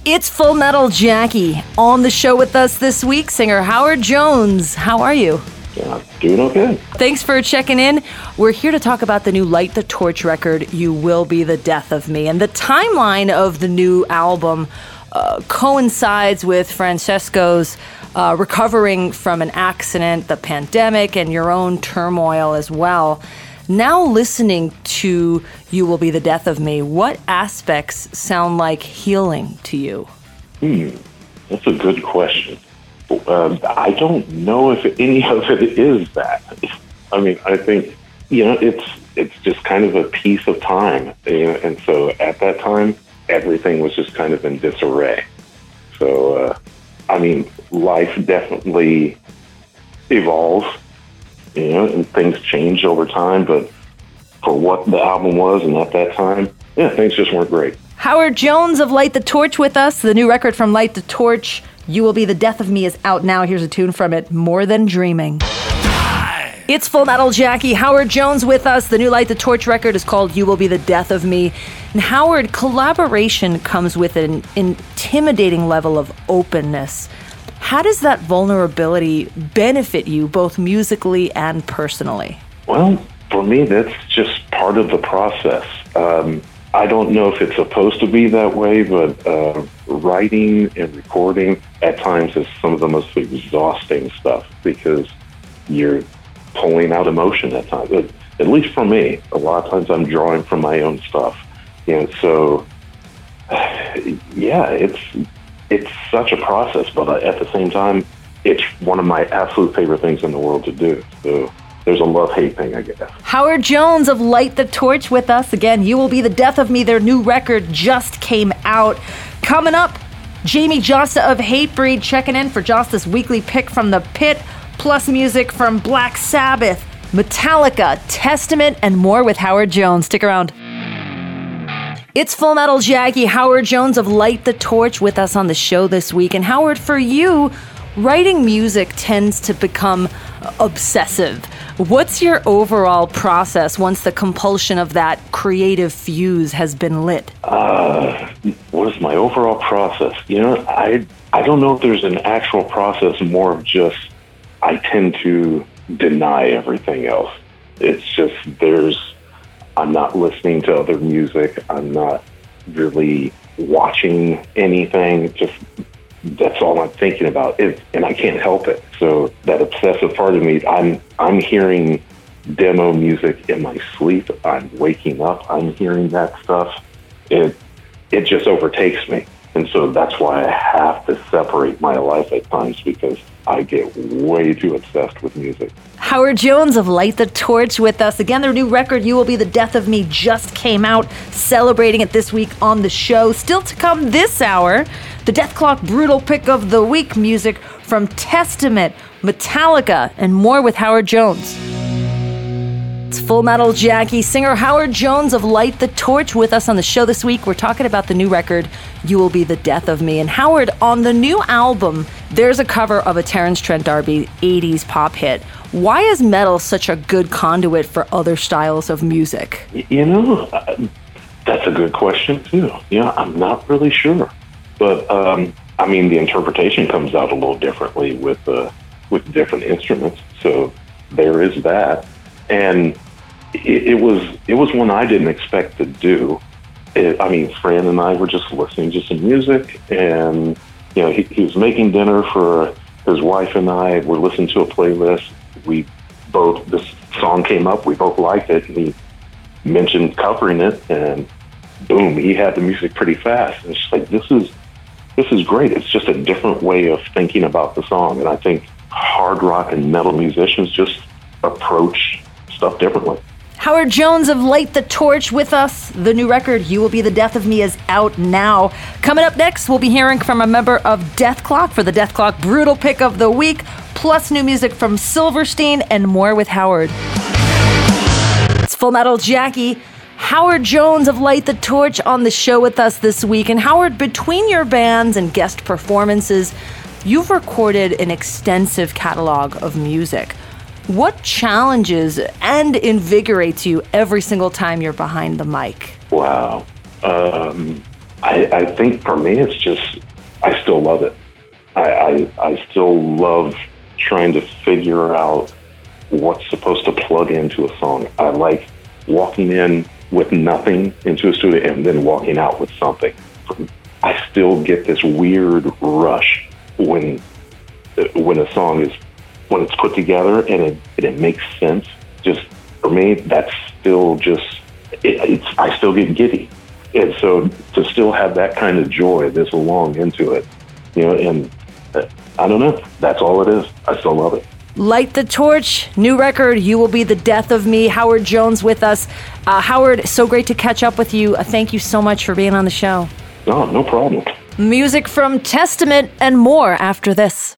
It's Full Metal Jackie. On the show with us this week, singer Howard Jones. How are you? Yeah, doing okay. Thanks for checking in. We're here to talk about the new Light the Torch record, You Will Be the Death of Me. And the timeline of the new album coincides with Francesco's recovering from an accident, the pandemic, and your own turmoil as well. Now listening to You Will Be the Death of Me, what aspects sound like healing to you? That's a good question. I don't know if any of it is that. I mean, I think, it's just kind of a piece of time. And so at that time, everything was just kind of in disarray. So, life definitely evolves. And things change over time, but for what the album was and at that time, things just weren't great. Howard Jones of Light the Torch with us. The new record from Light the Torch, You Will Be the Death of Me, is out now. Here's a tune from it, More Than Dreaming. It's Full Metal Jackie. Howard Jones with us. The new Light the Torch record is called You Will Be the Death of Me. And Howard, collaboration comes with an intimidating level of openness. How does that vulnerability benefit you, both musically and personally? Well, for me, that's just part of the process. I don't know if it's supposed to be that way, but writing and recording at times is some of the most exhausting stuff because you're pulling out emotion at times. At least for me, a lot of times I'm drawing from my own stuff. And so, it's such a process, but at the same time, it's one of my absolute favorite things in the world to do. So there's a love-hate thing, I guess. Howard Jones of Light the Torch with us. Again, You Will Be the Death of Me. Their new record just came out. Coming up, Jamie Josta of Hatebreed checking in for Josta's weekly pick from the pit, plus music from Black Sabbath, Metallica, Testament, and more with Howard Jones. Stick around. It's Full Metal Jackie. Howard Jones of Light the Torch with us on the show this week. And Howard, for you, writing music tends to become obsessive. What's your overall process once the compulsion of that creative fuse has been lit? What is my overall process? I don't know if there's an actual process, more of just I tend to deny everything else. It's just I'm not listening to other music. I'm not really watching anything. Just that's all I'm thinking about, and I can't help it. So that obsessive part of me, I'm hearing demo music in my sleep. I'm waking up. I'm hearing that stuff. It just overtakes me, and so that's why I have to separate my life at times because I get way too obsessed with music. Howard Jones of Light the Torch with us. Again, their new record, You Will Be the Death of Me, just came out. Celebrating it this week on the show. Still to come this hour, the Death Clock Brutal Pick of the Week, music from Testament, Metallica, and more with Howard Jones. It's Full Metal Jackie. Singer Howard Jones of Light the Torch with us on the show this week. We're talking about the new record, You Will Be the Death of Me. And Howard, on the new album, there's a cover of a Terence Trent D'Arby 80s pop hit. Why is metal such a good conduit for other styles of music? That's a good question, too. I'm not really sure. But, the interpretation comes out a little differently with different instruments. So there is that. And it was one I didn't expect to do. Fran and I were just listening to some music, and he was making dinner for his wife and I. We're listening to a playlist. This song came up. We both liked it, and he mentioned covering it, and boom, he had the music pretty fast. And it's just like this is great. It's just a different way of thinking about the song, and I think hard rock and metal musicians just approach stuff differently. Howard Jones of Light the Torch with us. The new record, You Will Be the Death of Me, is out now. Coming up next, we'll be hearing from a member of Death Clock for the Death Clock Brutal Pick of the Week, plus new music from Silverstein and more with Howard. It's Full Metal Jackie. Howard Jones of Light the Torch on the show with us this week. And Howard, between your bands and guest performances, you've recorded an extensive catalog of music. What challenges and invigorates you every single time you're behind the mic? Wow. I think for me, it's just, I still love it. I still love trying to figure out what's supposed to plug into a song. I like walking in with nothing into a studio and then walking out with something. I still get this weird rush when a song is, when it's put together and it makes sense. Just for me, that's still just, I still get giddy. And so to still have that kind of joy this long into it, and I don't know, that's all it is. I still love it. Light the Torch, new record, You Will Be the Death of Me. Howard Jones with us. Howard, so great to catch up with you. Thank you so much for being on the show. No problem. Music from Testament and more after this.